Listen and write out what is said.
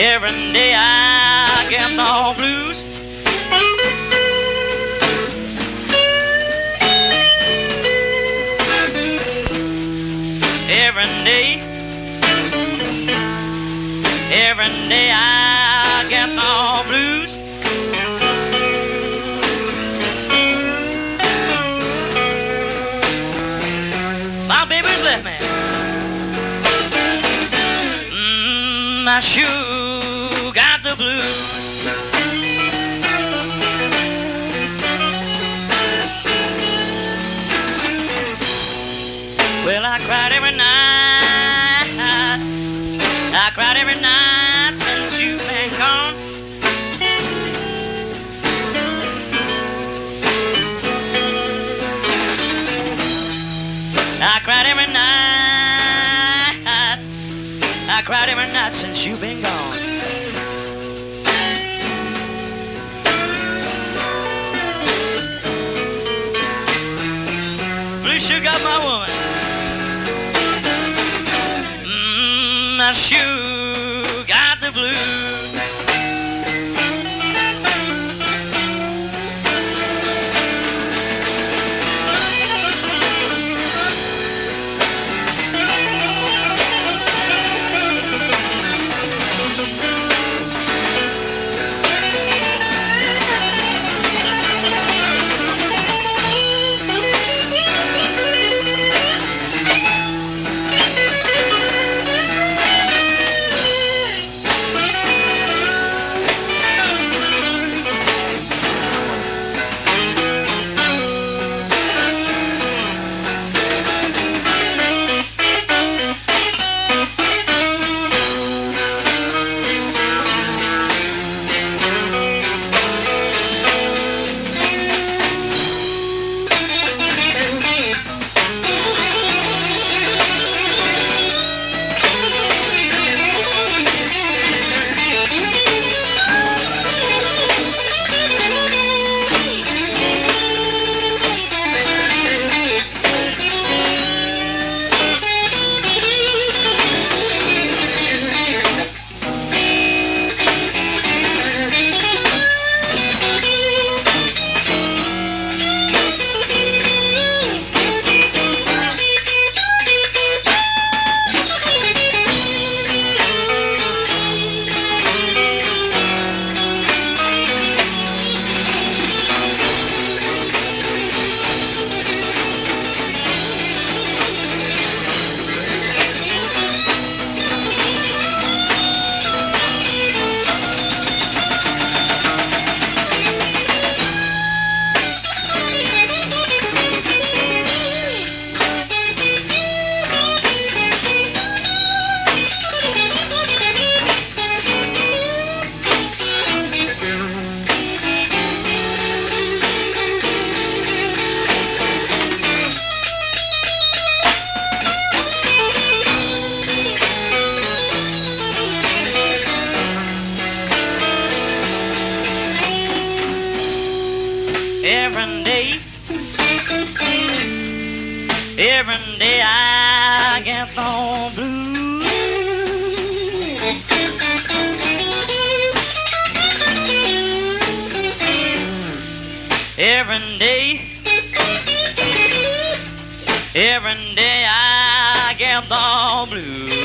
Every day I get the blues. Every day I get the blues. My baby's left me. I sure got the blues. Well, I cried every night. I cried every night since you've been gone. I cried every night. I cried every night since you've been gone. Blue sure got my woman. I sure got the blues. Every day I get the blues. Every day I get the blues.